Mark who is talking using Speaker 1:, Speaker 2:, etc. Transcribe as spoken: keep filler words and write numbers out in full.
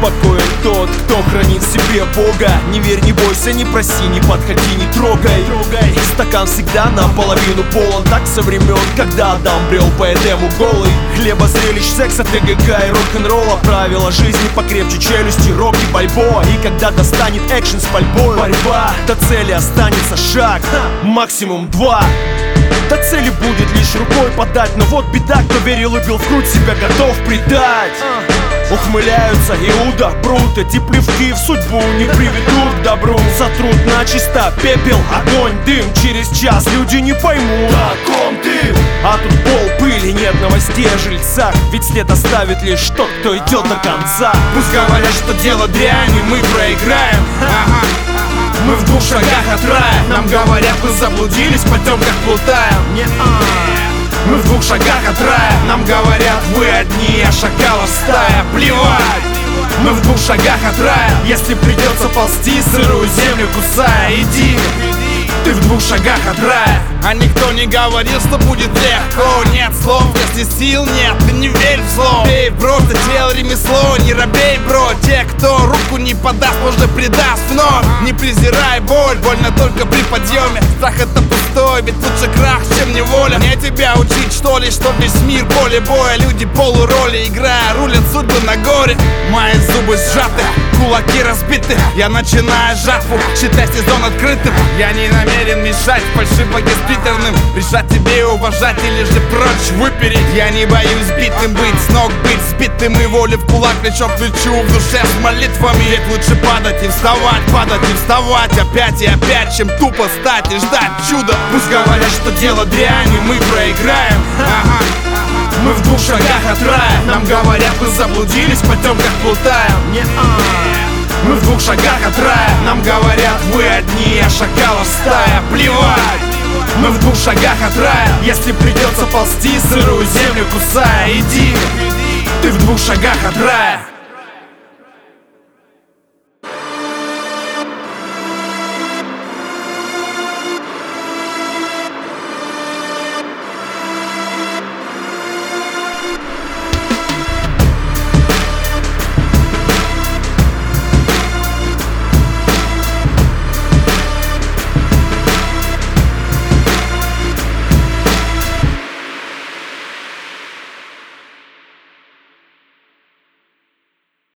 Speaker 1: спокоен тот, кто хранит в себе Бога. Не верь, не бойся, не проси, не подходи, не трогай. Стакан всегда наполовину полон, так со времен, когда Адам брел по Эдему голый. Хлеба, зрелищ, секса, ТГК и рок-н-ролла. Правила жизни покрепче челюсти, рок и бальбоа. И когда достанет экшен с пальбой, борьба, до цели останется шаг, максимум два. До цели будет лишь рукой подать. Но вот беда, кто верил и бил в грудь, себя готов предать. Ухмыляются Иуда, Брут. Эти плевки в судьбу не приведут к добру. Сотрут начисто пепел, огонь, дым. Через час люди не поймут, о ком ты. А тут пол, пыли, нет новостей о жильцах. Ведь след оставит лишь тот, кто идет до конца. Пусть говорят, что дело дрянь, и мы проиграем. Ага. Мы в двух шагах от рая. Нам говорят, мы заблудились, по темках плутаем. Не-а. Мы в двух шагах от рая. Нам говорят, вы одни, а шакалов стая. Плевать. Мы в двух шагах от рая. Если придется ползти, сырую землю кусая, иди. Ты в двух шагах от рая. А никто не говорил, что будет легко. Нет слов, если сил нет, ты не верь в зло. Эй, бро, ты делал ремесло, не робей, бро. Те, кто руку не подаст, можно предаст вновь. Не презирай боль, больно только при подъеме. Страх это пустой, ведь лучше крах, чем неволя. Мне тебя учить, что ли, что весь мир поле боя. Люди полуроли, играя, рулят судьбы на горе. Мои зубы сжаты, кулаки разбиты. Я начинаю жатву, считай сезон открытым. Я не намерен мешать фальшивогоспитерным. Решать тебе и уважать или же прочь выпереть. Я не боюсь битым быть, с ног быть сбитым. И воли в кулак, плечо к плечу, в душе с молитвами. Ведь лучше падать и вставать, падать и вставать опять и опять, чем тупо стать и ждать чуда. Пусть говорят, что дело дрянь, и мы проиграем. Ага. Мы в двух шагах от рая. Нам говорят, мы заблудились, по темках плутаем. Не-а. Мы в двух шагах от рая. Нам говорят, вы одни, а шакалов стая. Плевать. Мы в двух шагах от рая. Если придется ползти, сырую землю кусая, иди. Ты в двух шагах от рая.